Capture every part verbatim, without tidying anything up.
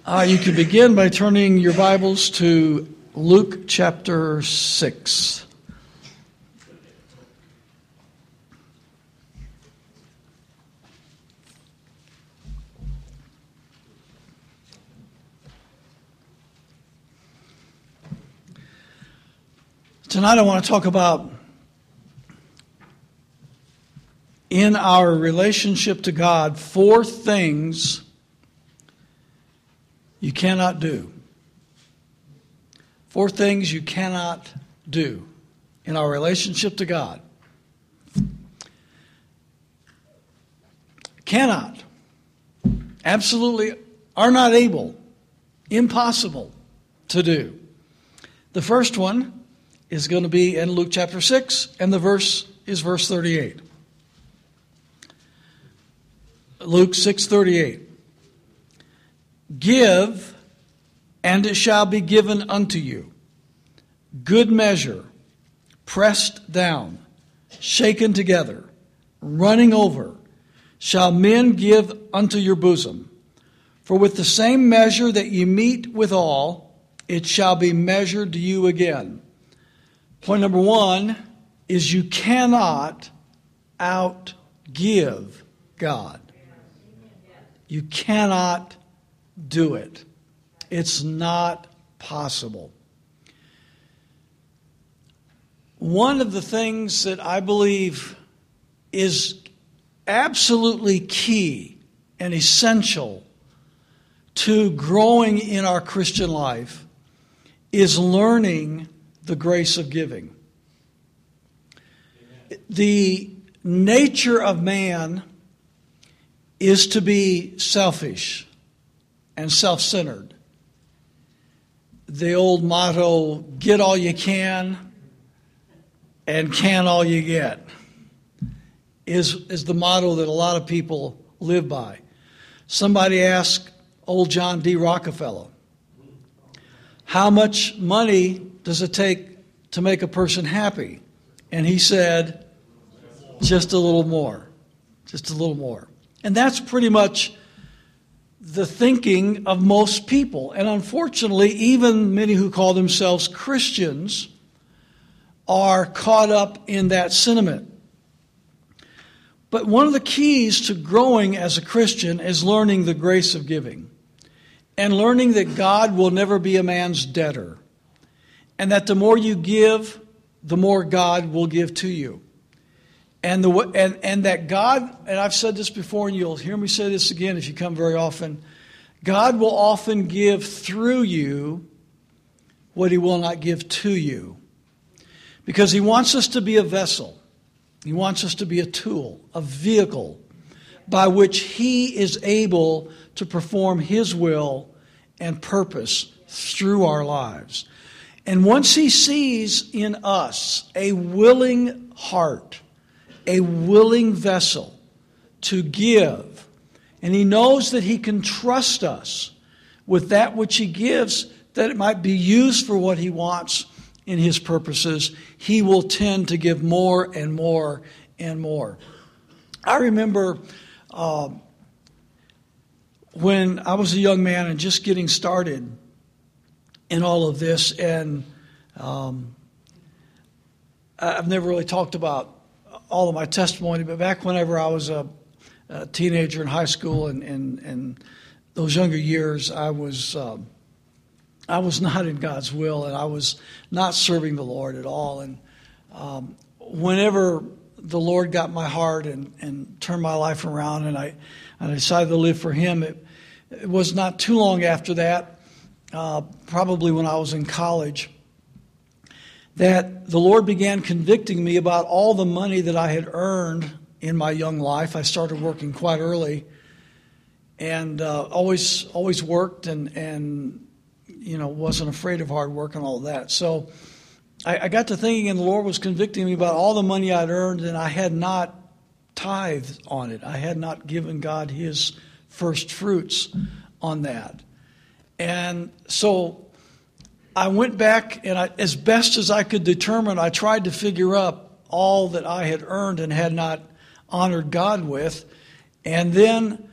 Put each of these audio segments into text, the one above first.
Uh, you can begin by turning your Bibles to Luke chapter six. Tonight I want to talk about in our relationship to God, four things you cannot do. Four things you cannot do in our relationship to God. Cannot. Absolutely are not able. Impossible to do. The first one is going to be in Luke chapter six, and the verse is verse thirty-eight. Luke six thirty-eight. Give, and it shall be given unto you. Good measure, pressed down, shaken together, running over, shall men give unto your bosom. For with the same measure that ye meet withal, it shall be measured to you again. Point number one is you cannot outgive God. You cannot do it. It's not possible. One of the things that I believe is absolutely key and essential to growing in our Christian life is learning the grace of giving. Amen. The nature of man is to be selfish and self-centered. The old motto, get all you can and can all you get, is, is the motto that a lot of people live by. Somebody asked old John D. Rockefeller, how much money does it take to make a person happy? And he said, just a little more, just a little more. And that's pretty much the thinking of most people. And unfortunately, even many who call themselves Christians are caught up in that sentiment. But one of the keys to growing as a Christian is learning the grace of giving. And learning that God will never be a man's debtor. And that the more you give, the more God will give to you. And the and, and that God, and I've said this before, and you'll hear me say this again if you come very often, God will often give through you what He will not give to you. Because He wants us to be a vessel. He wants us to be a tool, a vehicle, by which He is able to perform His will and purpose through our lives. And once He sees in us a willing heart, a willing vessel to give, and He knows that He can trust us with that which He gives, that it might be used for what He wants in His purposes, He will tend to give more and more and more. I remember uh, when I was a young man and just getting started in all of this, and um, I've never really talked about all of my testimony, but back whenever I was a, a teenager in high school and, and, and those younger years, I was um, I was not in God's will, and I was not serving the Lord at all. And um, whenever the Lord got my heart and, and turned my life around, and I, and I decided to live for Him, it, it was not too long after that, uh, probably when I was in college, that the Lord began convicting me about all the money that I had earned in my young life. I started working quite early, and uh, always always worked, and and you know wasn't afraid of hard work and all of that. So I, I got to thinking, and the Lord was convicting me about all the money I'd earned, and I had not tithed on it. I had not given God His first fruits on that, and so I went back, and I, as best as I could determine, I tried to figure up all that I had earned and had not honored God with. And then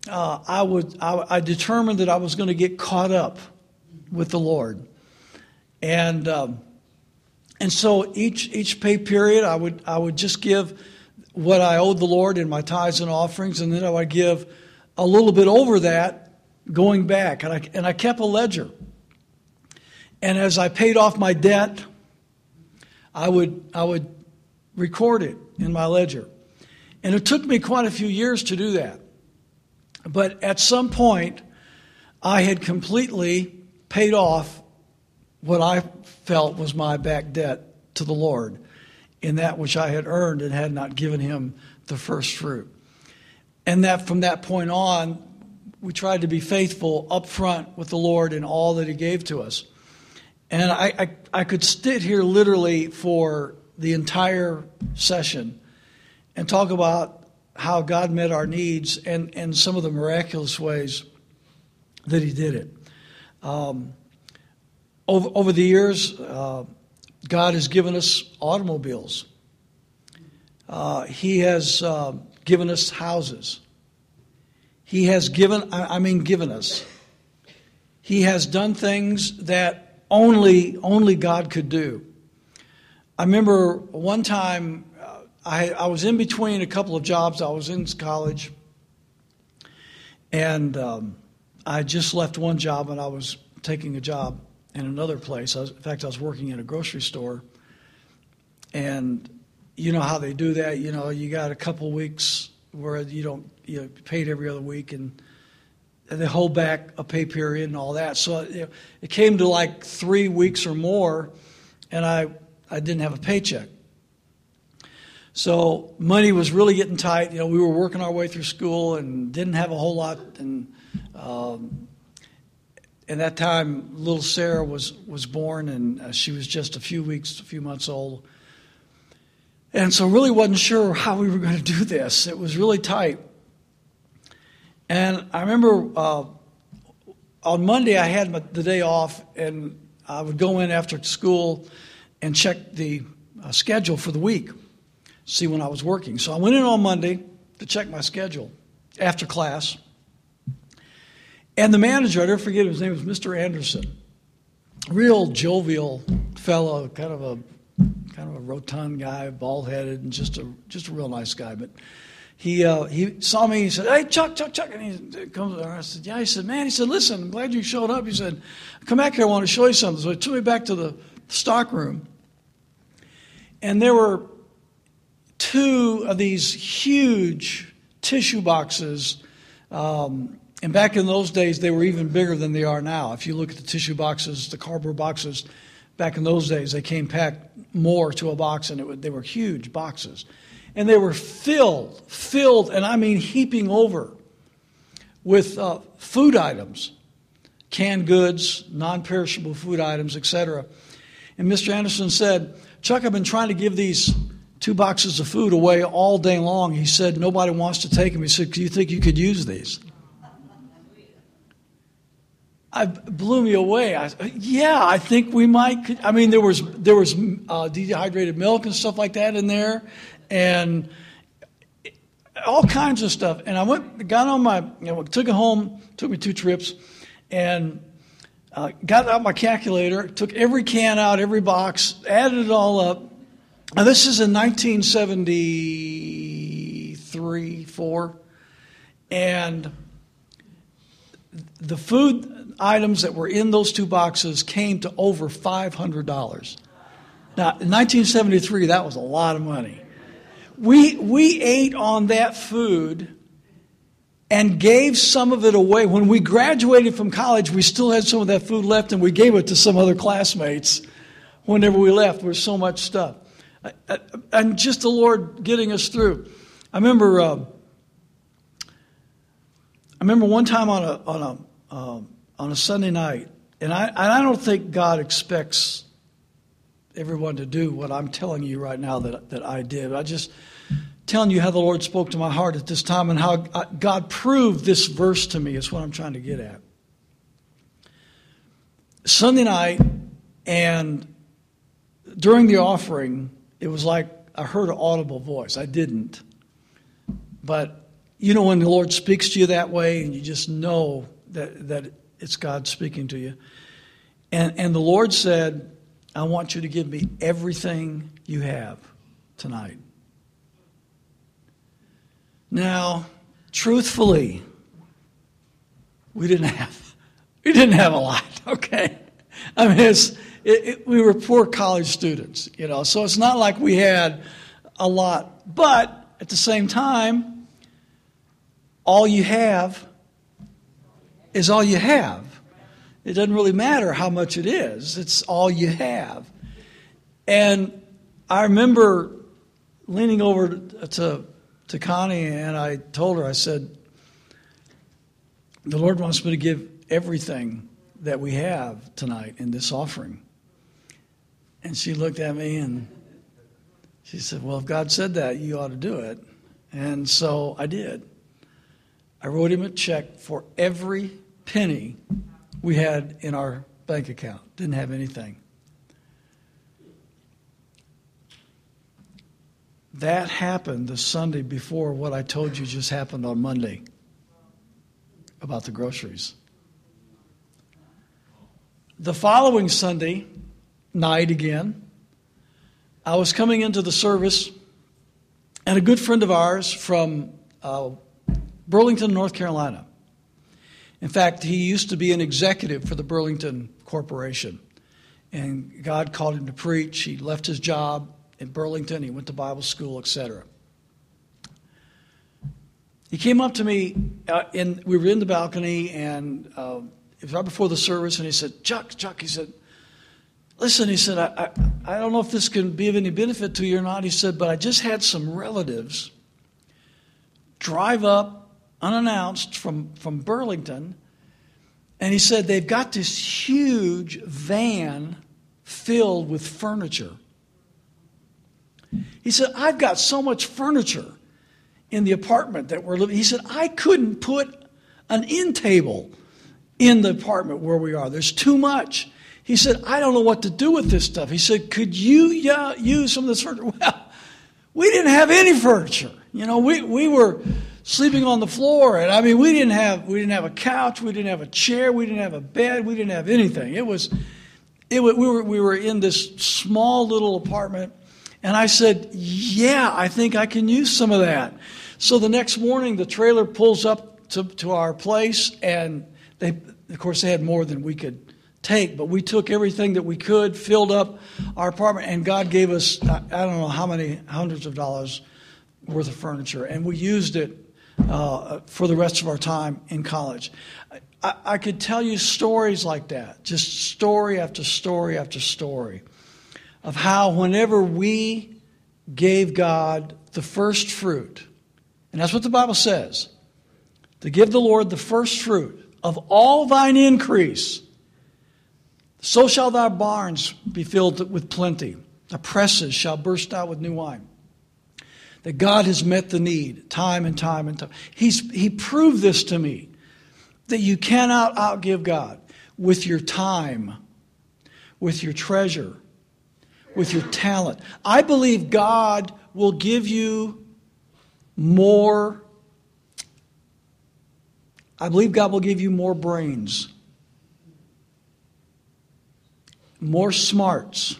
uh, I would I, I determined that I was going to get caught up with the Lord, and um, and so each each pay period I would I would just give what I owed the Lord in my tithes and offerings, and then I would give a little bit over that going back, and I and I kept a ledger. And as I paid off my debt, I would I would record it in my ledger. And it took me quite a few years to do that. But at some point, I had completely paid off what I felt was my back debt to the Lord in that which I had earned and had not given him the first fruit. And that from that point on, we tried to be faithful up front with the Lord in all that he gave to us. And I, I, I could sit here literally for the entire session and talk about how God met our needs and, and some of the miraculous ways that he did it. Um, over, over the years, uh, God has given us automobiles. Uh, he has uh, given us houses. He has given, I, I mean given us. He has done things that only only God could do. I remember one time uh, I, I was in between a couple of jobs. I was in college, and um, I just left one job, and I was taking a job in another place. I was, in fact, I was working in a grocery store, and you know how they do that. You know, you got a couple weeks where you don't you know, paid every other week, and they hold back a pay period and all that. So you know, it came to like three weeks or more, and I, I didn't have a paycheck. So money was really getting tight. You know, we were working our way through school and didn't have a whole lot. And um, at that time, little Sarah was, was born, and uh, she was just a few weeks, a few months old. And so really wasn't sure how we were going to do this. It was really tight. And I remember uh, on Monday I had my, the day off, and I would go in after school and check the uh, schedule for the week, see when I was working. So I went in on Monday to check my schedule after class. And the manager, I never forget, his name was Mister Anderson, real jovial fellow, kind of a kind of a rotund guy, bald-headed, and just a just a real nice guy, but. He uh, he saw me. He said, "Hey, Chuck, Chuck, Chuck," and he comes there. I said, "Yeah." He said, "Man," he said, "Listen, I'm glad you showed up." He said, "Come back here. I want to show you something." So he took me back to the stock room, and there were two of these huge tissue boxes. Um, and back in those days, they were even bigger than they are now. If you look at the tissue boxes, the cardboard boxes, back in those days, they came packed more to a box, and it would, they were huge boxes. And they were filled, filled, and I mean heaping over with uh, food items, canned goods, non-perishable food items, et cetera. And Mister Anderson said, "Chuck, I've been trying to give these two boxes of food away all day long." He said, "Nobody wants to take them." He said, "Do you think you could use these?" It blew me away. I, yeah, I think we might. I mean, there was there was uh, dehydrated milk and stuff like that in there. And all kinds of stuff. And I went, got on my, you know, took it home, took me two trips, and uh, got out my calculator, took every can out, every box, added it all up. Now, this is in nineteen seventy-three, four, and the food items that were in those two boxes came to over five hundred dollars. Now, in nineteen seventy-three, that was a lot of money. We we ate on that food and gave some of it away. When we graduated from college, we still had some of that food left, and we gave it to some other classmates whenever we left. There was so much stuff. And just the Lord getting us through. I remember uh, I remember one time on a on a uh, on a Sunday night, and I and I don't think God expects everyone to do what I'm telling you right now that that I did. I just telling you how the Lord spoke to my heart at this time and how God proved this verse to me is what I'm trying to get at. Sunday night, and during the offering, it was like I heard an audible voice. I didn't, but You know when the Lord speaks to you that way and you just know that, that it's God speaking to you. And, and the Lord said, I want you to give me everything you have tonight. Now, truthfully, we didn't have, we didn't have a lot, okay? I mean, it's, it, it, we were poor college students, you know, so it's not like we had a lot. But at the same time, all you have is all you have. It doesn't really matter how much it is. It's all you have. And I remember leaning over to, to Connie and I told her, I said, the Lord wants me to give everything that we have tonight in this offering. And she looked at me and she said, well, if God said that, you ought to do it. And so I did. I wrote him a check for every penny we had in our bank account. Didn't have anything. That happened the Sunday before what I told you just happened on Monday about the groceries. The following Sunday night again, I was coming into the service, and a good friend of ours from uh, Burlington, North Carolina. In fact, he used to be an executive for the Burlington Corporation. And God called him to preach. He left his job in Burlington. He went to Bible school, et cetera. He came up to me, uh, and we were in the balcony, and uh, it was right before the service, and he said, Chuck, Chuck, he said, listen, he said, I, I, I don't know if this can be of any benefit to you or not. He said, but I just had some relatives drive up unannounced from, from Burlington, and he said they've got this huge van filled with furniture. He said, I've got so much furniture in the apartment that we're living. He said, I couldn't put an end table in the apartment where we are. There's too much. He said, I don't know what to do with this stuff. He said, could you yeah, use some of this furniture? Well, we didn't have any furniture. You know, we, we were sleeping on the floor, and I mean, we didn't have we didn't have a couch, we didn't have a chair, we didn't have a bed, we didn't have anything. It was, it was, we were we were in this small little apartment, and I said, yeah, I think I can use some of that. So the next morning, the trailer pulls up to, to our place, and they, of course, they had more than we could take, but we took everything that we could, filled up our apartment, and God gave us, I don't know how many hundreds of dollars worth of furniture, and we used it uh, for the rest of our time in college. I, I could tell you stories like that, just story after story after story, of how whenever we gave God the first fruit, and that's what the Bible says, to give the Lord the first fruit of all thine increase, so shall thy barns be filled with plenty. The presses shall burst out with new wine. That God has met the need time and time and time. He's, he proved this to me, that you cannot outgive God with your time, with your treasure, with your talent. I believe God will give you more. I believe God will give you more brains, more smarts,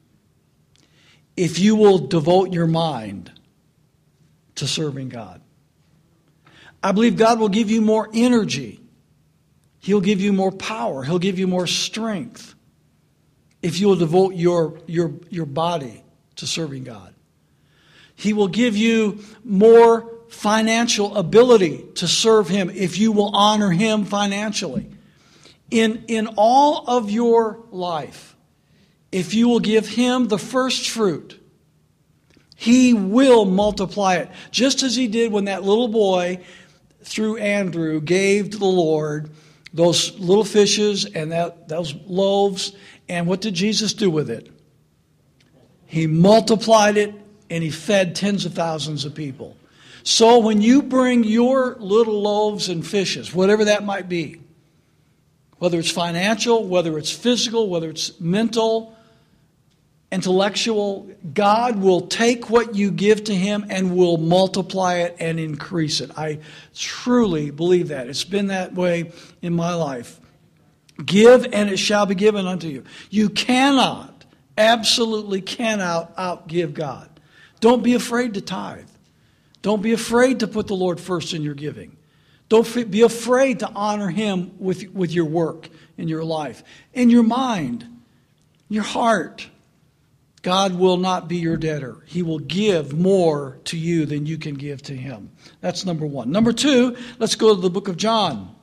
if you will devote your mind to serving God. I believe God will give you more energy. He'll give you more power. He'll give you more strength if you will devote your, your, your body to serving God. He will give you more financial ability to serve Him if you will honor Him financially. In, in all of your life, if you will give Him the first fruit, He will multiply it. Just as He did when that little boy, through Andrew, gave to the Lord those little fishes and that, those loaves. And what did Jesus do with it? He multiplied it and He fed tens of thousands of people. So when you bring your little loaves and fishes, whatever that might be, whether it's financial, whether it's physical, whether it's mental, intellectual, God will take what you give to Him and will multiply it and increase it. I truly believe that. It's been that way in my life. Give and it shall be given unto you. You cannot, absolutely cannot outgive God. Don't be afraid to tithe. Don't be afraid to put the Lord first in your giving. Don't be afraid to honor Him with, with your work in your life, in your mind, your heart. God will not be your debtor. He will give more to you than you can give to Him. That's number one. Number two, let's go to the book of John.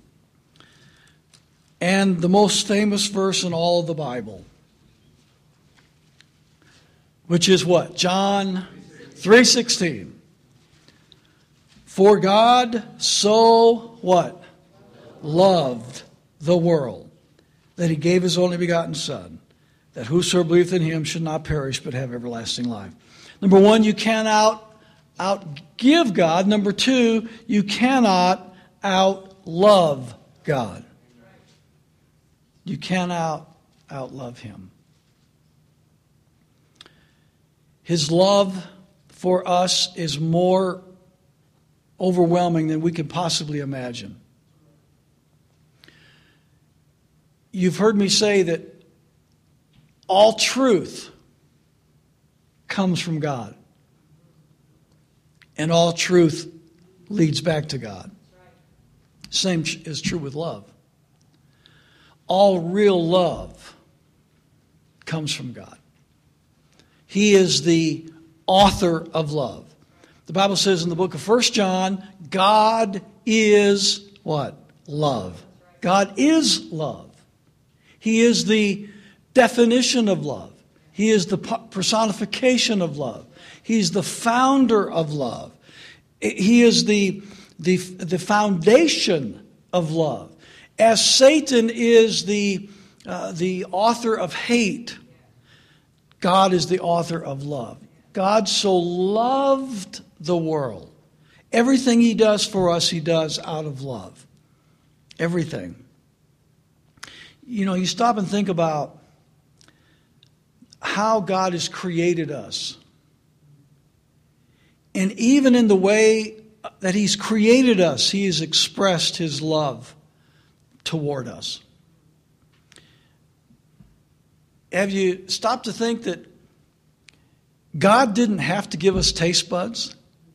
And the most famous verse in all of the Bible. Which is what? John three sixteen. For God so what? Loved the world, that He gave His only begotten Son, that whosoever believeth in Him should not perish but have everlasting life. Number one, you cannot outgive God. Number two, you cannot outlove God. You cannot outlove Him. His love for us is more overwhelming than we could possibly imagine. You've heard me say that all truth comes from God. And all truth leads back to God. Same is true with love. All real love comes from God. He is the author of love. The Bible says in the book of First John, God is what? Love. God is love. He is the definition of love. He is the personification of love. He's the founder of love. He is the, the, the foundation of love. As Satan is the, uh, the author of hate, God is the author of love. God so loved the world. Everything He does for us, He does out of love. Everything. You know, you stop and think about how God has created us. And even in the way that He's created us, He has expressed His love toward us. Have you stopped to think that God didn't have to give us taste buds?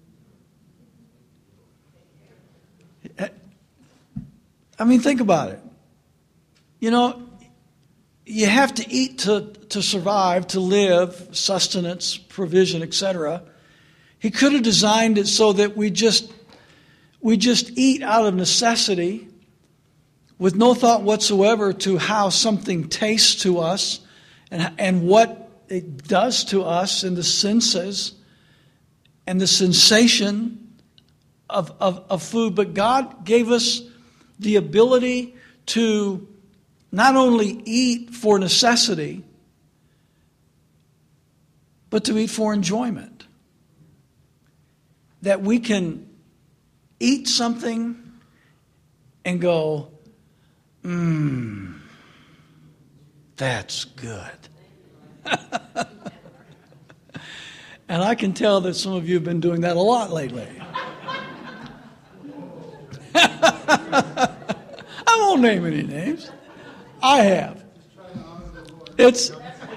I mean, think about it. You know, you have to eat to, to survive, to live, sustenance, provision, et cetera. He could have designed it so that we just we just eat out of necessity, with no thought whatsoever to how something tastes to us and, and what it does to us in the senses and the sensation of, of, of food. But God gave us the ability to not only eat for necessity, but to eat for enjoyment. That we can eat something and go, mmm, that's good. And I can tell that some of you have been doing that a lot lately. I won't name any names. I have. It's...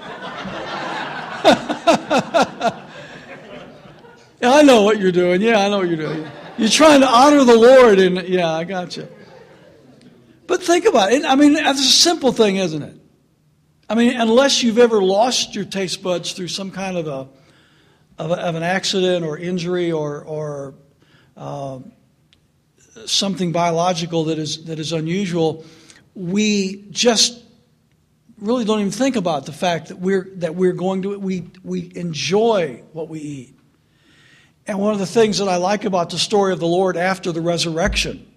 I know what you're doing. Yeah, I know what you're doing. You're trying to honor the Lord, and yeah, I got you. But think about it. I mean, it's a simple thing, isn't it? I mean, unless you've ever lost your taste buds through some kind of a of, a, of an accident or injury or or uh, something biological that is that is unusual, we just really don't even think about the fact that we're that we're going to we we enjoy what we eat. And one of the things that I like about the story of the Lord after the resurrection,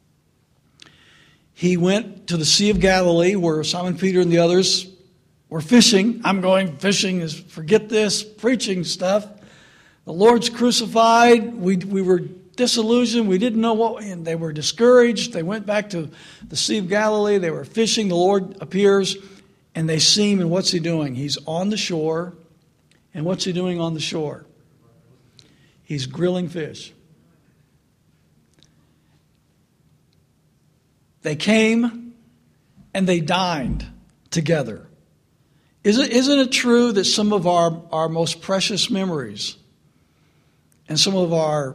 He went to the Sea of Galilee where Simon Peter and the others were fishing. I'm going fishing is forget this preaching stuff. The Lord's crucified. We we were disillusioned. We didn't know what, and they were discouraged. They went back to the Sea of Galilee. They were fishing. The Lord appears, And they see him, and what's he doing? He's on the shore. And what's he doing on the shore? He's grilling fish. They came and they dined together. Isn't, isn't it true that some of our, our most precious memories and some of our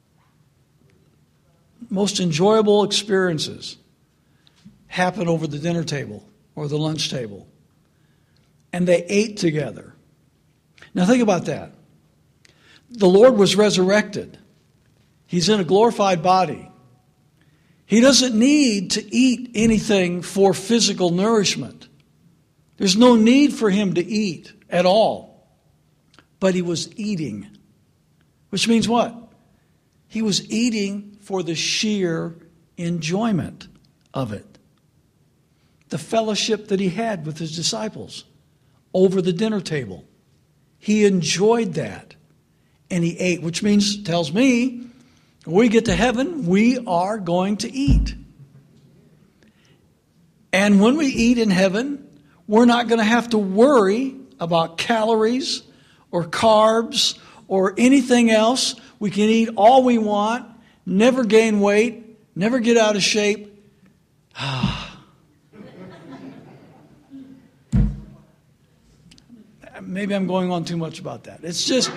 most enjoyable experiences happen over the dinner table or the lunch table? And they ate together. Now think about that. The Lord was resurrected. He's in a glorified body. He doesn't need to eat anything for physical nourishment. There's no need for him to eat at all. But he was eating. Which means what? He was eating for the sheer enjoyment of it. The fellowship that he had with his disciples over the dinner table. He enjoyed that. And he ate, which means, tells me, when we get to heaven, we are going to eat. And when we eat in heaven, we're not going to have to worry about calories or carbs or anything else. We can eat all we want, never gain weight, never get out of shape. Maybe I'm going on too much about that. It's just...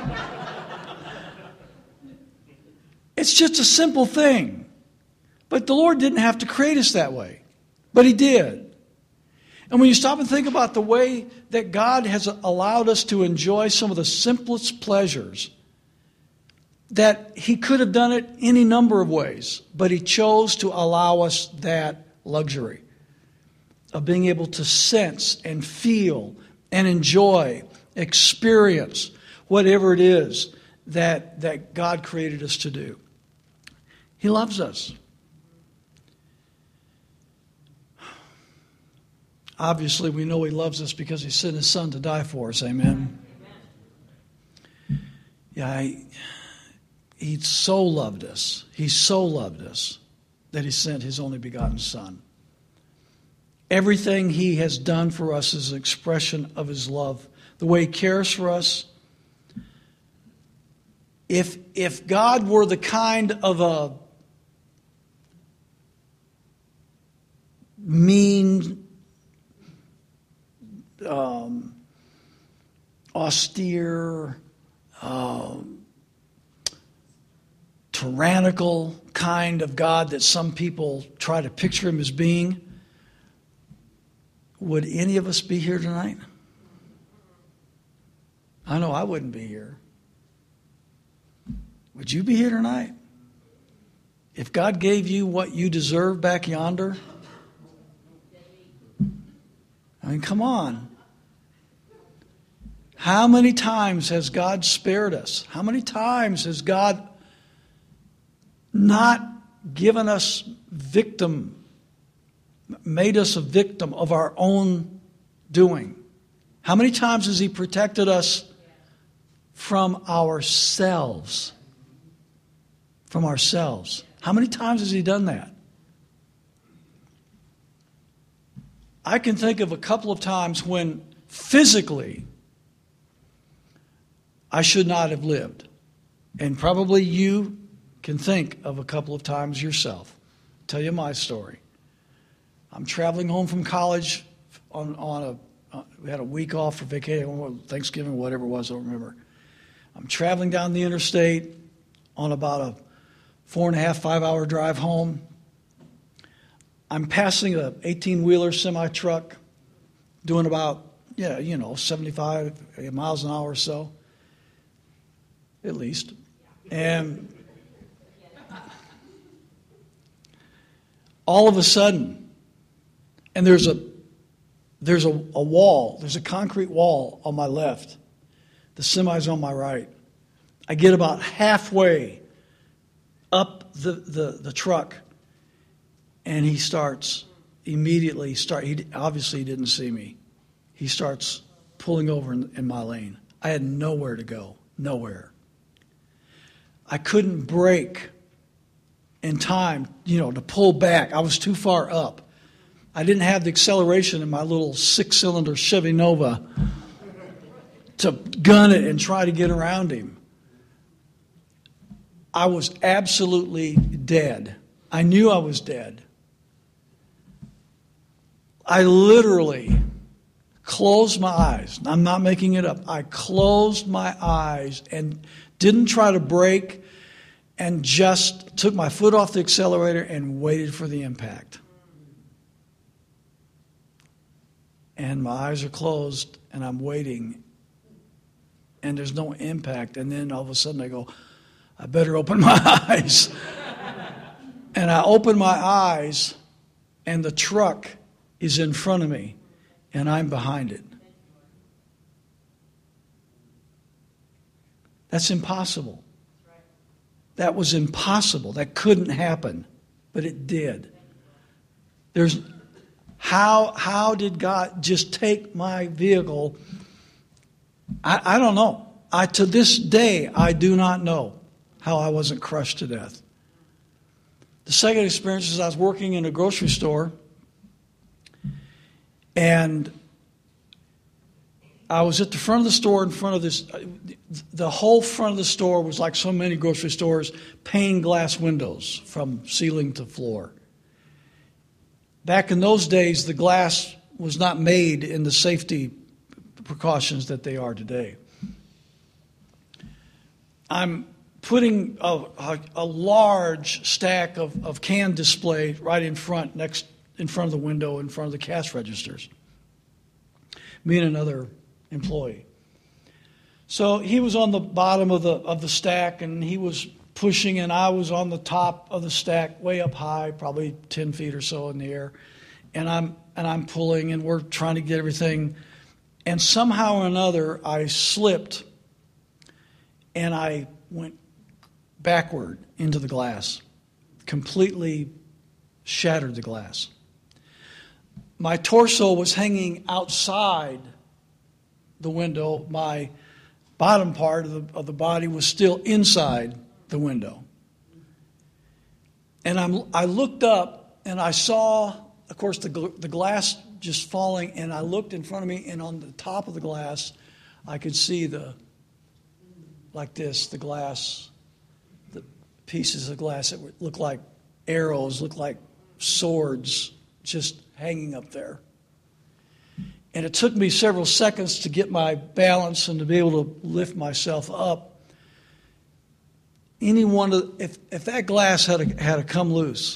It's just a simple thing. But the Lord didn't have to create us that way. But he did. And when you stop and think about the way that God has allowed us to enjoy some of the simplest pleasures, that he could have done it any number of ways, but he chose to allow us that luxury of being able to sense and feel and enjoy, experience whatever it is that, that God created us to do. He loves us. Obviously, we know he loves us because he sent his son to die for us. Amen. Amen. Yeah, he, he so loved us. He so loved us that he sent his only begotten son. Everything he has done for us is an expression of his love. The way he cares for us. If, if God were the kind of a mean, um, austere, um, tyrannical kind of God that some people try to picture him as being, would any of us be here tonight? I know I wouldn't be here. Would you be here tonight? If God gave you what you deserve back yonder, I mean, come on. How many times has God spared us? How many times has God not given us victim, made us a victim of our own doing? How many times has he protected us from ourselves? From ourselves. How many times has he done that? I can think of a couple of times when physically I should not have lived. And probably you can think of a couple of times yourself. I'll tell you my story. I'm traveling home from college on, on a, uh, we had a week off for vacation, Thanksgiving, whatever it was, I don't remember. I'm traveling down the interstate on about a four and a half, five hour drive home. I'm passing a eighteen-wheeler semi-truck doing about, yeah, you know, seventy-five miles an hour or so, at least. And all of a sudden, and there's a there's a, a wall, there's a concrete wall on my left. The semi's on my right. I get about halfway up the, the, the truck, and he starts immediately, start. He obviously he didn't see me. He starts pulling over in, in my lane. I had nowhere to go, nowhere. I couldn't brake in time, you know, to pull back. I was too far up. I didn't have the acceleration in my little six-cylinder Chevy Nova to gun it and try to get around him. I was absolutely dead. I knew I was dead. I literally closed my eyes. I'm not making it up. I closed my eyes and didn't try to brake and just took my foot off the accelerator and waited for the impact. And my eyes are closed and I'm waiting and there's no impact. And then all of a sudden I go, I better open my eyes. And I open my eyes and the truck is in front of me and I'm behind it. That's impossible. That was impossible. That couldn't happen, but it did. There's how how did God just take my vehicle? I, I don't know. I to this day I do not know how I wasn't crushed to death. The second experience is I was working in a grocery store, and I was at the front of the store in front of this. The whole front of the store was like so many grocery stores, pane glass windows from ceiling to floor. Back in those days, the glass was not made in the safety precautions that they are today. I'm putting a, a, a large stack of, of can display right in front, next in front of the window, in front of the cash registers. Me and another employee. So he was on the bottom of the of the stack, and he was pushing, and I was on the top of the stack, way up high, probably ten feet or so in the air, and I'm and I'm pulling, and we're trying to get everything, and somehow or another I slipped, and I went backward into the glass, completely shattered the glass. My torso was hanging outside the window. My bottom part of the, of the body was still inside the window. And I'm, I looked up and I saw, of course, the, the glass just falling, and I looked in front of me, and on the top of the glass, I could see the, like this, the glass, the pieces of glass that looked like arrows, looked like swords, just hanging up there. And it took me several seconds to get my balance and to be able to lift myself up. Any one of, if if that glass had a, had to come loose,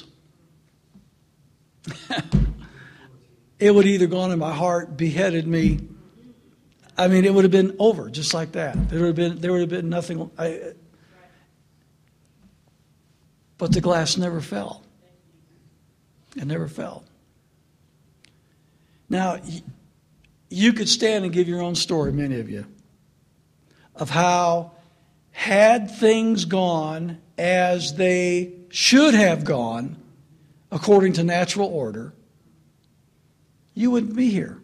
it would either gone in my heart, beheaded me. I mean, it would have been over just like that. There would have been there would have been nothing. I, but the glass never fell. It never fell. Now, you could stand and give your own story, many of you, of how, had things gone as they should have gone, according to natural order, you wouldn't be here.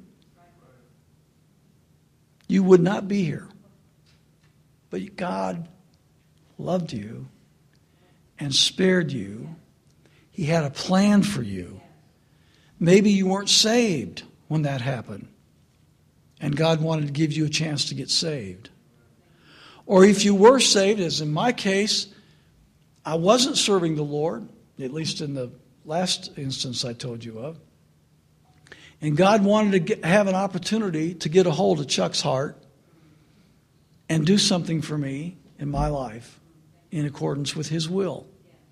You would not be here. But God loved you and spared you. He had a plan for you. Maybe you weren't saved when that happened, and God wanted to give you a chance to get saved. Or if you were saved, as in my case, I wasn't serving the Lord, at least in the last instance I told you of, and God wanted to get, have an opportunity to get a hold of Chuck's heart and do something for me in my life in accordance with His will.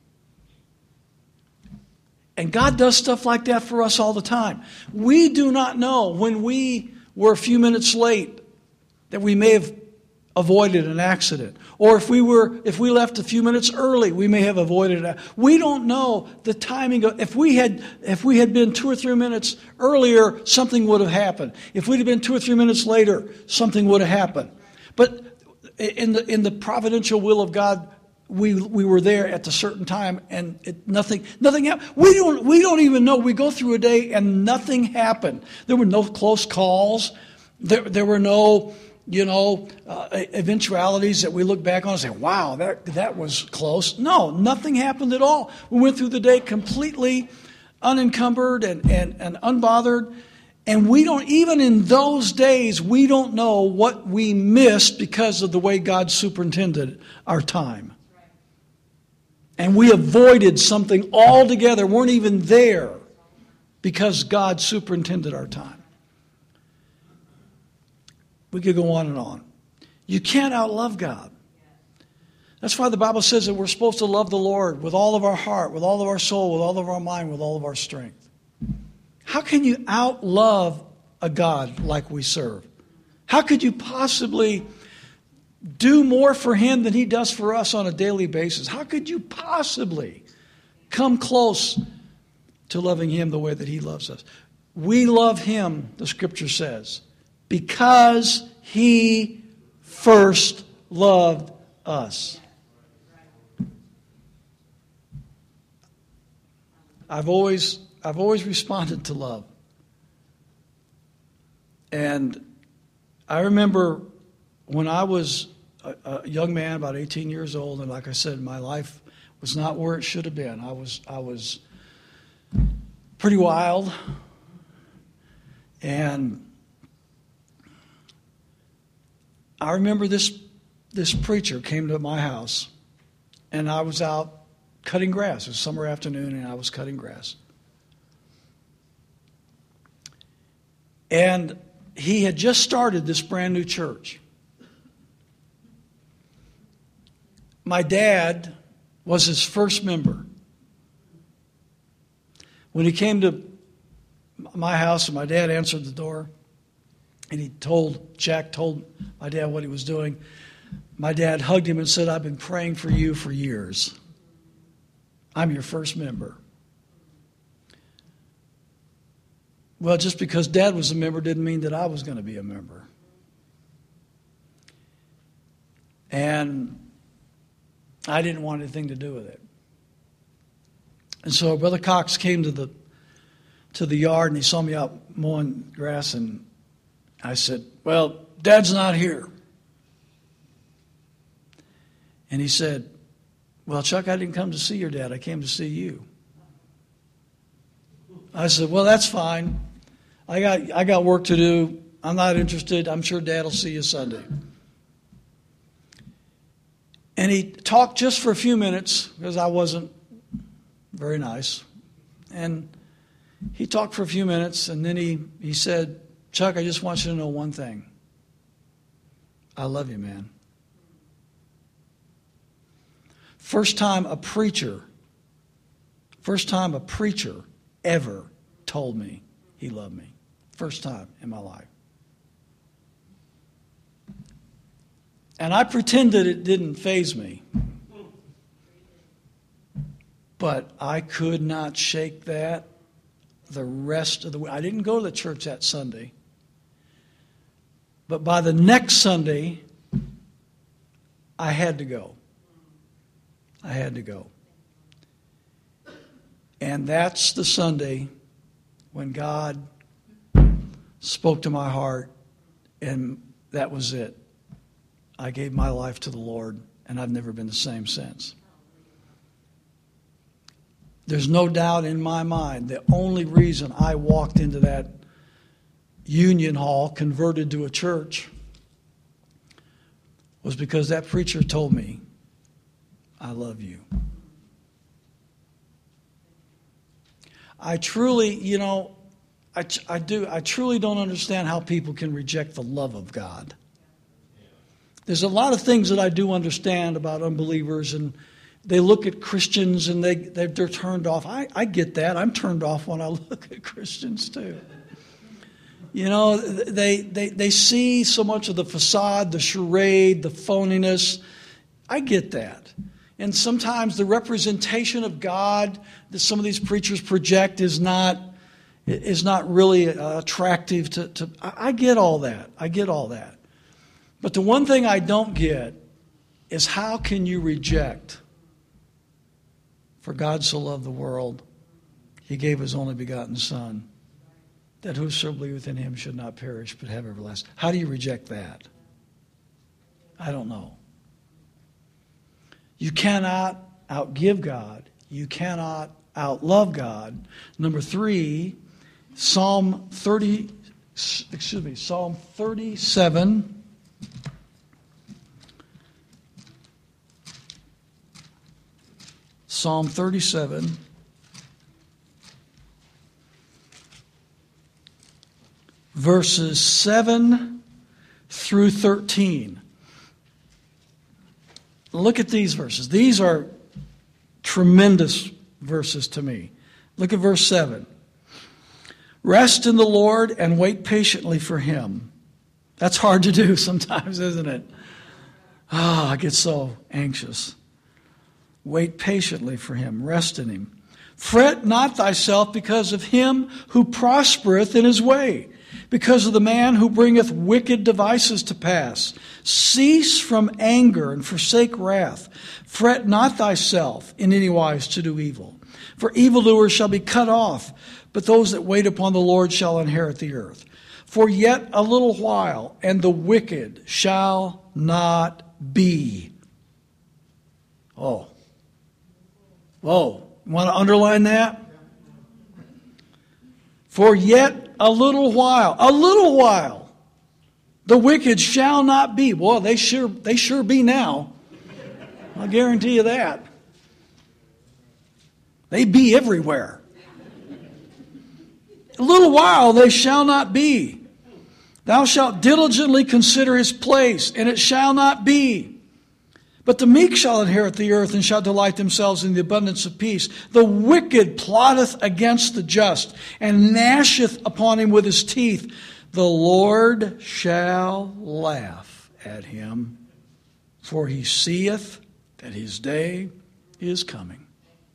And God does stuff like that for us all the time. We do not know when we were a few minutes late that we may have avoided an accident. Or if we were, if we left a few minutes early, we may have avoided it. We don't know the timing of, if we had, if we had been two or three minutes earlier, something would have happened. If we'd have been two or three minutes later, something would have happened. But in the, in the providential will of God, we, we were there at a certain time, and it, nothing, nothing happened. We don't, we don't even know. We go through a day and nothing happened. There were no close calls. There, there were no, you know, uh, eventualities that we look back on and say, wow, that, that was close. No, nothing happened at all. We went through the day completely unencumbered and, and, and unbothered. And we don't, even in those days, we don't know what we missed because of the way God superintended our time. And we avoided something altogether, weren't even there because God superintended our time. We could go on and on. You can't outlove God. That's why the Bible says that we're supposed to love the Lord with all of our heart, with all of our soul, with all of our mind, with all of our strength. How can you outlove a God like we serve? How could you possibly do more for Him than He does for us on a daily basis? How could you possibly come close to loving Him the way that He loves us? We love Him, the Scripture says, because He first loved us. I've always I've always responded to love. And I remember when I was a, a young man, about eighteen years old, and like I said, my life was not where it should have been. I was I was pretty wild. And I remember this this preacher came to my house, and I was out cutting grass. It was summer afternoon, and I was cutting grass. And he had just started this brand new church. My dad was his first member. When he came to my house, and my dad answered the door, and he told, Jack told my dad what he was doing. My dad hugged him and said, "I've been praying for you for years. I'm your first member." Well, just because Dad was a member didn't mean that I was going to be a member. And I didn't want anything to do with it. And so Brother Cox came to the to the yard, and he saw me out mowing grass, and I said, "Well, Dad's not here." And he said, "Well, Chuck, I didn't come to see your dad. I came to see you." I said, "Well, that's fine. I got I got work to do. I'm not interested. I'm sure Dad will see you Sunday." And he talked just for a few minutes because I wasn't very nice. And he talked for a few minutes, and then he, he said, "Chuck, I just want you to know one thing. I love you, man." First time a preacher, first time a preacher ever told me he loved me. First time in my life. And I pretended it didn't faze me. But I could not shake that the rest of the week. I didn't go to the church that Sunday. But by the next Sunday, I had to go. I had to go. And that's the Sunday when God spoke to my heart, and that was it. I gave my life to the Lord, and I've never been the same since. There's no doubt in my mind the only reason I walked into that union hall, converted to a church, was because that preacher told me, "I love you." I truly, you know, I, I do, I truly don't understand how people can reject the love of God. There's a lot of things that I do understand about unbelievers, and they look at Christians and they, they're turned off. I, I get that. I'm turned off when I look at Christians too. You know, they, they, they see so much of the facade, the charade, the phoniness. I get that. And sometimes the representation of God that some of these preachers project is not is not really attractive to, to I, I get all that. I get all that. But the one thing I don't get is, how can you reject, "For God so loved the world, He gave His only begotten Son, that whosoever believeth in Him should not perish but have everlasting." How do you reject that? I don't know. You cannot outgive God. You cannot outlove God. Number three, Psalm thirty, excuse me, Psalm thirty-seven. Psalm thirty-seven. Verses seven through thirteen. Look at these verses. These are tremendous verses to me. Look at verse seven. Rest in the Lord and wait patiently for Him. That's hard to do sometimes, isn't it? Ah, oh, I get so anxious. Wait patiently for Him. Rest in Him. Fret not thyself because of him who prospereth in his way, because of the man who bringeth wicked devices to pass. Cease from anger and forsake wrath. Fret not thyself in any wise to do evil. For evildoers shall be cut off, but those that wait upon the Lord shall inherit the earth. For yet a little while, and the wicked shall not be. Oh. Whoa. You want to underline that? For yet a little while, a little while, the wicked shall not be. Boy, they sure, they sure be now. I guarantee you that. They be everywhere. A little while they shall not be. Thou shalt diligently consider his place, and it shall not be. But the meek shall inherit the earth and shall delight themselves in the abundance of peace. The wicked plotteth against the just and gnasheth upon him with his teeth. The Lord shall laugh at him, for he seeth that his day is coming.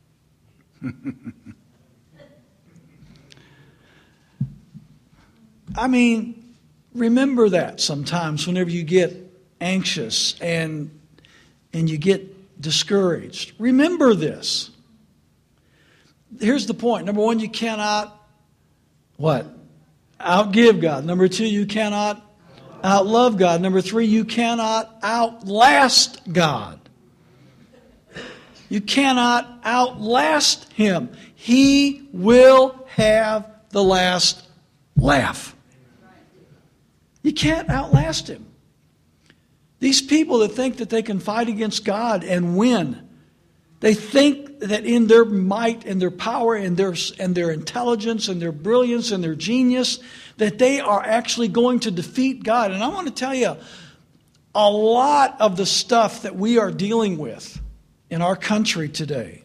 I mean, remember that sometimes whenever you get anxious and and you get discouraged. Remember this. Here's the point. Number one, you cannot, what? Outgive God. Number two, you cannot outlove God. Number three, you cannot outlast God. You cannot outlast Him. He will have the last laugh. You can't outlast Him. These people that think that they can fight against God and win, they think that in their might and their power and their, and their intelligence and their brilliance and their genius, that they are actually going to defeat God. And I want to tell you, a lot of the stuff that we are dealing with in our country today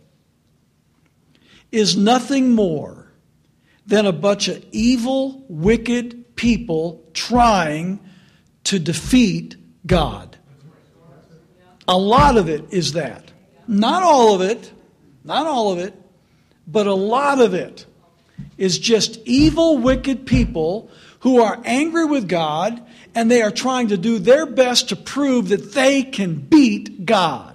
is nothing more than a bunch of evil, wicked people trying to defeat God. A lot of it is that. Not all of it, not all of it, but a lot of it is just evil, wicked people who are angry with God, and they are trying to do their best to prove that they can beat God.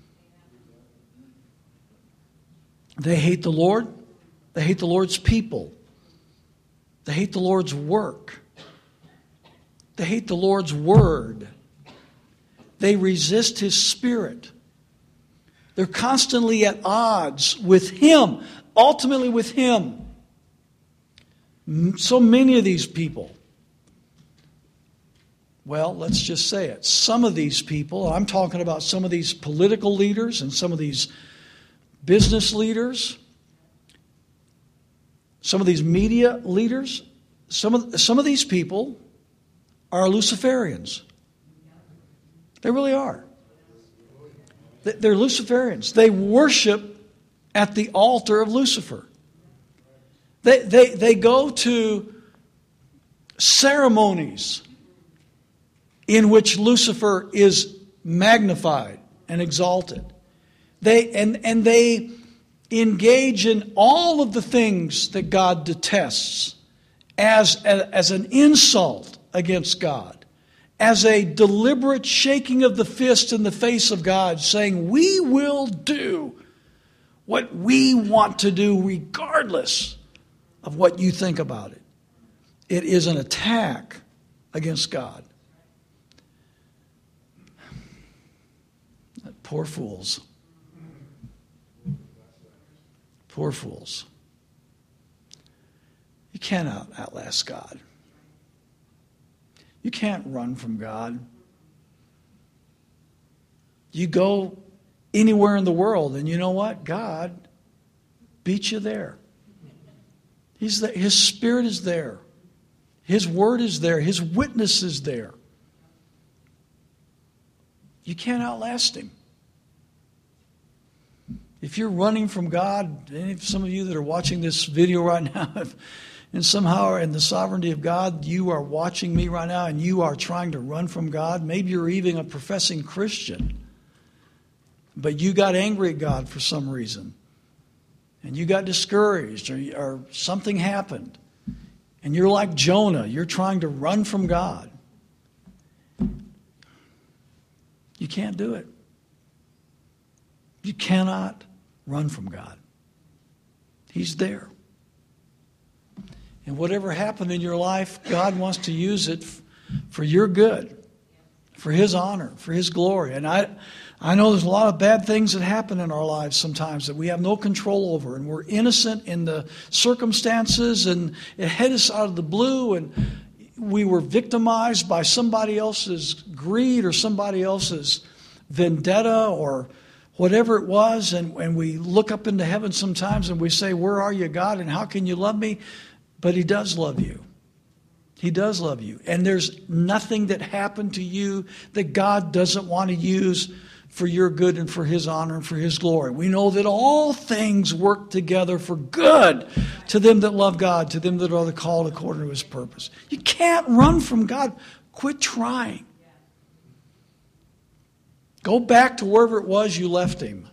They hate the Lord. They hate the Lord's people. They hate the Lord's work. They hate the Lord's word. They resist His Spirit. They're constantly at odds with Him, ultimately with Him. So many of these people, well, let's just say it. Some of these people, I'm talking about some of these political leaders and some of these business leaders, some of these media leaders, some of, some of these people are Luciferians. They really are. They're Luciferians. They worship at the altar of Lucifer. They, they, they go to ceremonies in which Lucifer is magnified and exalted. They, and, and they engage in all of the things that God detests as, as an insult against God. As a deliberate shaking of the fist in the face of God, saying, we will do what we want to do regardless of what you think about it. It is an attack against God. Poor fools. Poor fools. You cannot outlast God. You can't run from God. You go anywhere in the world, and you know what? God beats you there. He's there. His Spirit is there. His Word is there. His witness is there. You can't outlast Him. If you're running from God, and if some of you that are watching this video right now, if, and somehow are in the sovereignty of God, you are watching me right now and you are trying to run from God, maybe you're even a professing Christian, but you got angry at God for some reason, and you got discouraged, or, or something happened, and you're like Jonah, you're trying to run from God. You can't do it. You cannot run from God. He's there. And whatever happened in your life, God wants to use it for your good, for His honor, for His glory. And I, I know there's a lot of bad things that happen in our lives sometimes that we have no control over, and we're innocent in the circumstances, and it hit us out of the blue, and we were victimized by somebody else's greed or somebody else's vendetta or whatever it was, and, and we look up into heaven sometimes and we say, where are you, God, and how can you love me? But He does love you. He does love you. And there's nothing that happened to you that God doesn't want to use for your good and for His honor and for His glory. We know that all things work together for good to them that love God, to them that are called according to His purpose. You can't run from God. Quit trying. Go back to wherever it was you left Him.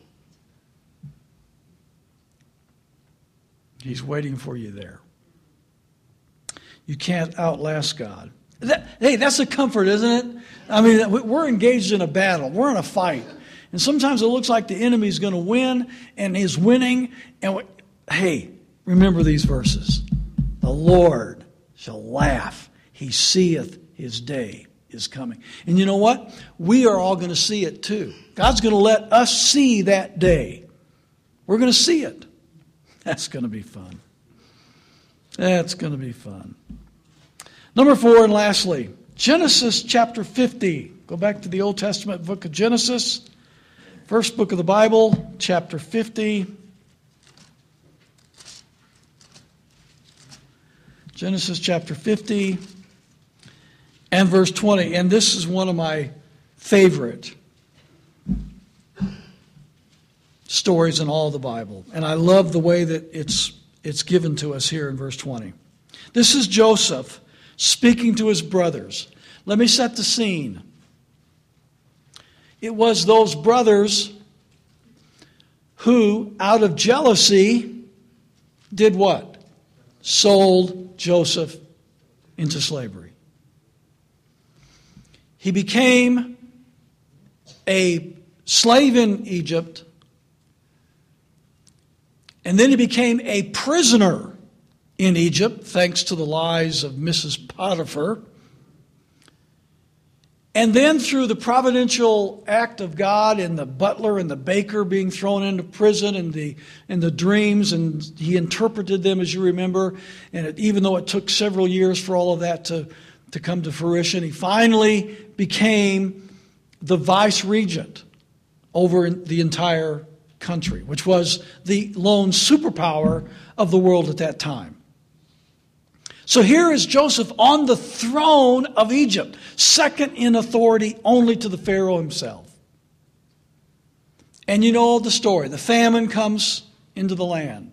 He's waiting for you there. You can't outlast God. That, hey, that's a comfort, isn't it? I mean, we're engaged in a battle. We're in a fight. And sometimes it looks like the enemy's going to win, and he's winning. And we, hey, remember these verses. The Lord shall laugh. He seeth his day is coming. And you know what? We are all going to see it too. God's going to let us see that day. We're going to see it. That's going to be fun. That's going to be fun. Number four, and lastly, Genesis chapter fifty. Go back to the Old Testament book of Genesis. First book of the Bible, chapter fifty. Genesis chapter fifty and verse twenty. And this is one of my favorite stories in all the Bible. And I love the way that it's it's given to us here in verse twenty. This is Joseph speaking to his brothers. Let me set the scene. It was those brothers who, out of jealousy, did what? Sold Joseph into slavery. He became a slave in Egypt, and then he became a prisoner in Egypt, thanks to the lies of Missus Potiphar. And then through the providential act of God and the butler and the baker being thrown into prison and the and the dreams, and he interpreted them, as you remember, and it, even though it took several years for all of that to, to come to fruition, he finally became the vice regent over the entire country, which was the lone superpower of the world at that time. So here is Joseph on the throne of Egypt, second in authority only to the Pharaoh himself. And you know the story. The famine comes into the land.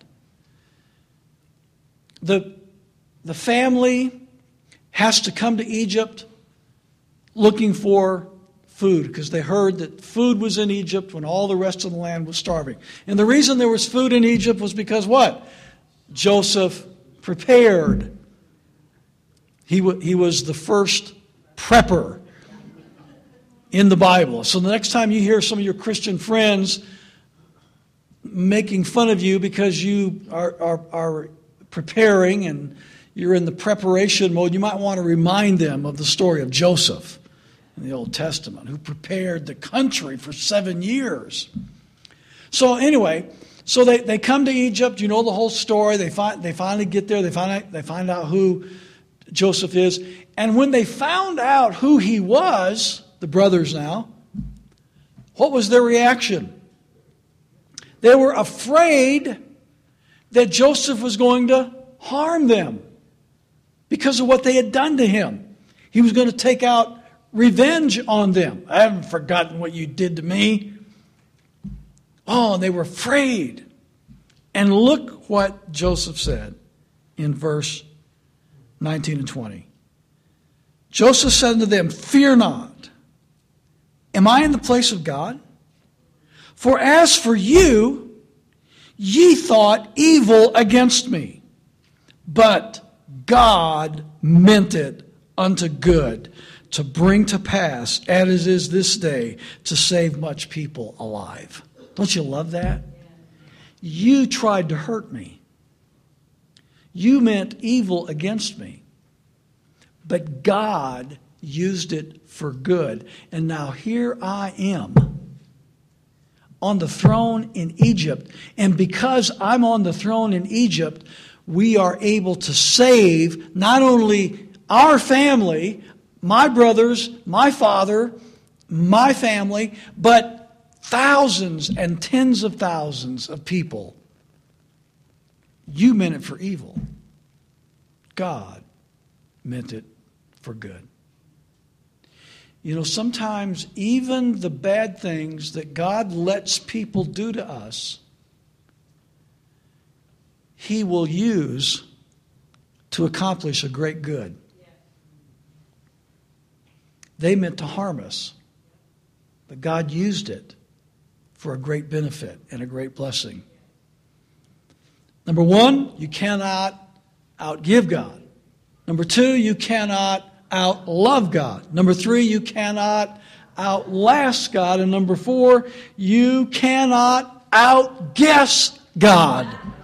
The, the family has to come to Egypt looking for food, because they heard that food was in Egypt when all the rest of the land was starving. And the reason there was food in Egypt was because what? Joseph prepared. He, w- he was the first prepper in the Bible. So the next time you hear some of your Christian friends making fun of you because you are, are, are preparing and you're in the preparation mode, you might want to remind them of the story of Joseph in the Old Testament, who prepared the country for seven years. So anyway, So they, they come to Egypt. You know the whole story. They find they finally get there. They find out, they find out who Joseph is. And when they found out who he was, the brothers now, what was their reaction? They were afraid that Joseph was going to harm them because of what they had done to him. He was going to take out revenge on them. I haven't forgotten what you did to me. Oh, and they were afraid. And look what Joseph said in verse nineteen and twenty. Joseph said unto them, fear not. Am I in the place of God? For as for you, ye thought evil against me, but God meant it unto good, to bring to pass, as it is this day, to save much people alive. Don't you love that? You tried to hurt me. You meant evil against me. But God used it for good. And now here I am on the throne in Egypt. And because I'm on the throne in Egypt, we are able to save not only our family, my brothers, my father, my family, but thousands and tens of thousands of people. You meant it for evil. God meant it for good. You know, sometimes even the bad things that God lets people do to us, He will use to accomplish a great good. They meant to harm us, but God used it for a great benefit and a great blessing. Number one, you cannot outgive God. Number two, you cannot outlove God. Number three, you cannot outlast God. And number four, you cannot outguess God.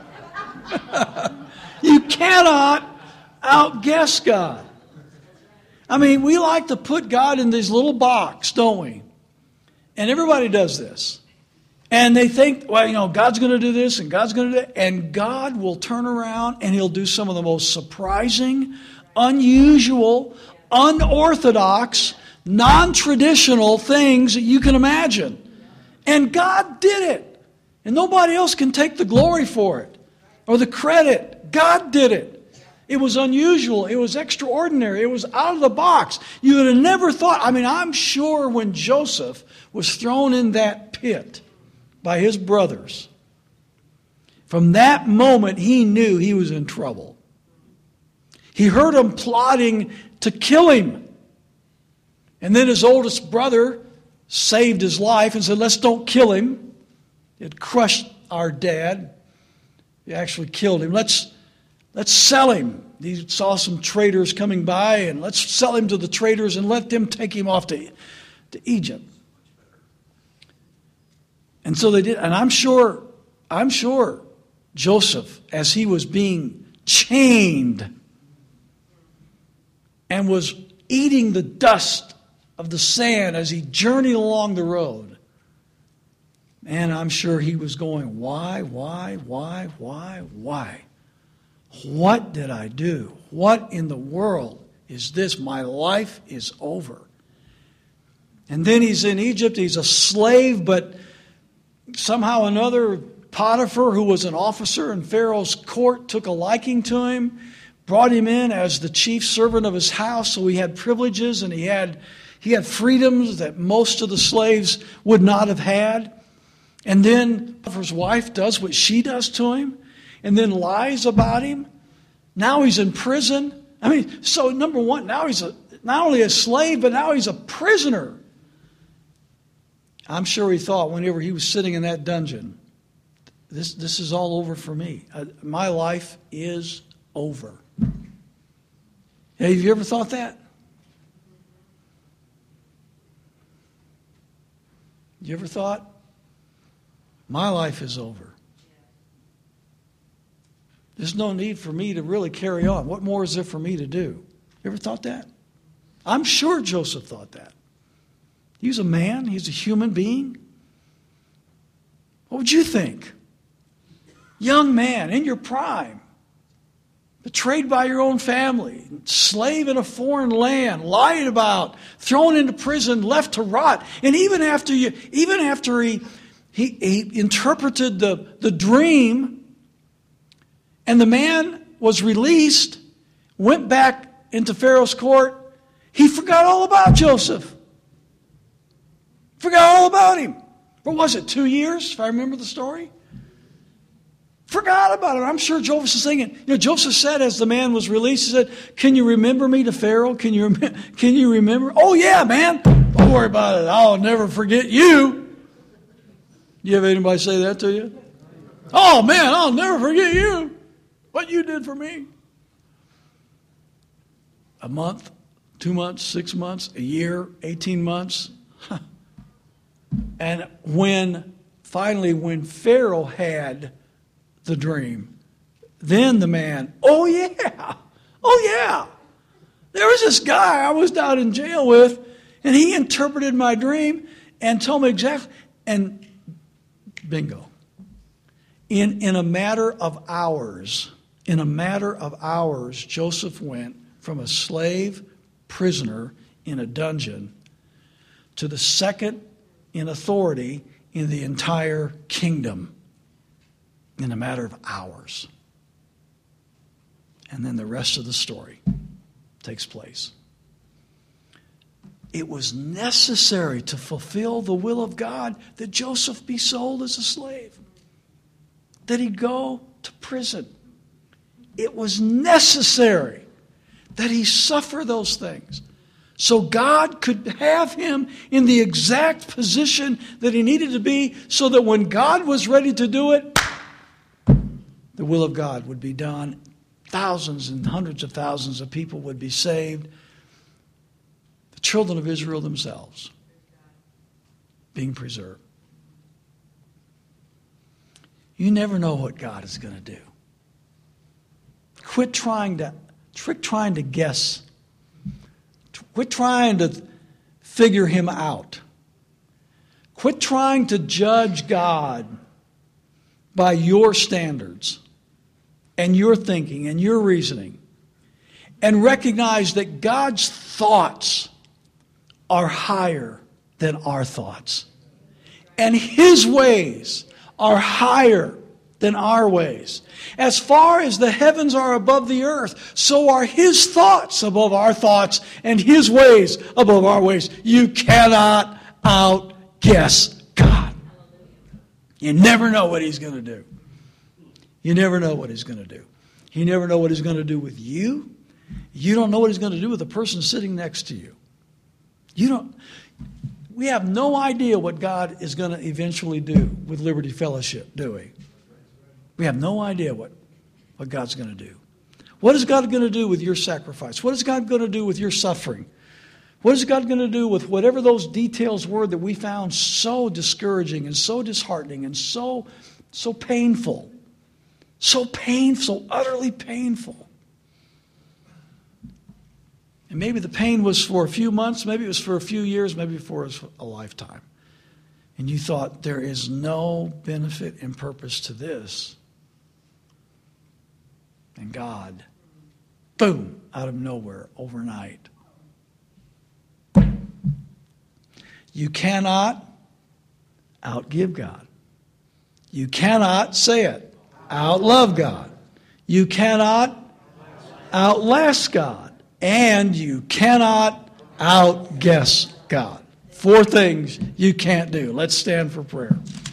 You cannot outguess God. I mean, we like to put God in this little box, don't we? And everybody does this. And they think, well, you know, God's going to do this and God's going to do that. And God will turn around and He'll do some of the most surprising, unusual, unorthodox, non-traditional things that you can imagine. And God did it. And nobody else can take the glory for it or the credit. God did it. It was unusual. It was extraordinary. It was out of the box. You would have never thought. I mean, I'm sure when Joseph was thrown in that pit by his brothers, from that moment he knew he was in trouble. He heard them plotting to kill him. And then his oldest brother saved his life and said, let's don't kill him. It crushed our dad. He actually killed him. Let's Let's sell him. He saw some traders coming by, and let's sell him to the traders and let them take him off to, to Egypt. And so they did. And I'm sure, I'm sure Joseph, as he was being chained and was eating the dust of the sand as he journeyed along the road, man, I'm sure he was going, why, why, why, why, why? What did I do? What in the world is this? My life is over. And then he's in Egypt. He's a slave, but somehow another Potiphar, who was an officer in Pharaoh's court, took a liking to him, brought him in as the chief servant of his house, so he had privileges and he had, he had freedoms that most of the slaves would not have had. And then Potiphar's wife does what she does to him, and then lies about him. Now he's in prison. I mean, so number one, now he's a, not only a slave, but now he's a prisoner. I'm sure he thought whenever he was sitting in that dungeon, this, this is all over for me. Uh, my life is over. Have you ever thought that? You ever thought, my life is over? There's no need for me to really carry on. What more is there for me to do? You ever thought that? I'm sure Joseph thought that. He's a man. He's a human being. What would you think? young man in your prime, betrayed by your own family, slave in a foreign land, lied about, thrown into prison, left to rot. And even after you, even after he, he, he interpreted the, the dream, and the man was released, went back into Pharaoh's court, he forgot all about Joseph. Forgot all about him. What was it, two years, if I remember the story? Forgot about it. I'm sure Joseph is thinking, you know, Joseph said as the man was released, he said, can you remember me to Pharaoh? Can you, rem- can you remember? Oh, yeah, man. Don't worry about it. I'll never forget you. You have anybody say that to you? Oh, man, I'll never forget you. What you did for me. A month, two months, six months, a year, eighteen months. And when, finally, when Pharaoh had the dream, then the man, oh yeah, oh yeah. There was this guy I was down in jail with, and he interpreted my dream and told me exactly, and bingo. In, in a matter of hours, in a matter of hours, Joseph went from a slave prisoner in a dungeon to the second in authority in the entire kingdom in a matter of hours. And then the rest of the story takes place. It was necessary to fulfill the will of God that Joseph be sold as a slave, that he go to prison. It was necessary that he suffer those things so God could have him in the exact position that he needed to be, so that when God was ready to do it, the will of God would be done. Thousands and hundreds of thousands of people would be saved. The children of Israel themselves being preserved. You never know what God is going to do. Quit trying to, quit trying to guess. Quit trying to figure him out. Quit trying to judge God by your standards and your thinking and your reasoning. And recognize that God's thoughts are higher than our thoughts. And his ways are higher than our ways. As far as the heavens are above the earth, so are his thoughts above our thoughts and his ways above our ways. You cannot outguess God. You never know what he's going to do. You never know what he's going to do. You never know what he's going to do with you. You don't know what he's going to do with the person sitting next to you. You don't. We have no idea what God is going to eventually do with Liberty Fellowship, do we? We have no idea what, what God's going to do. What is God going to do with your sacrifice? What is God going to do with your suffering? What is God going to do with whatever those details were that we found so discouraging and so disheartening and so, so painful? So painful, so utterly painful. And maybe the pain was for a few months, maybe it was for a few years, maybe for a lifetime. And you thought, there is no benefit and purpose to this. And God, boom, out of nowhere, overnight. You cannot outgive God. You cannot, say it, outlove God. You cannot outlast God. And you cannot outguess God. Four things you can't do. Let's stand for prayer.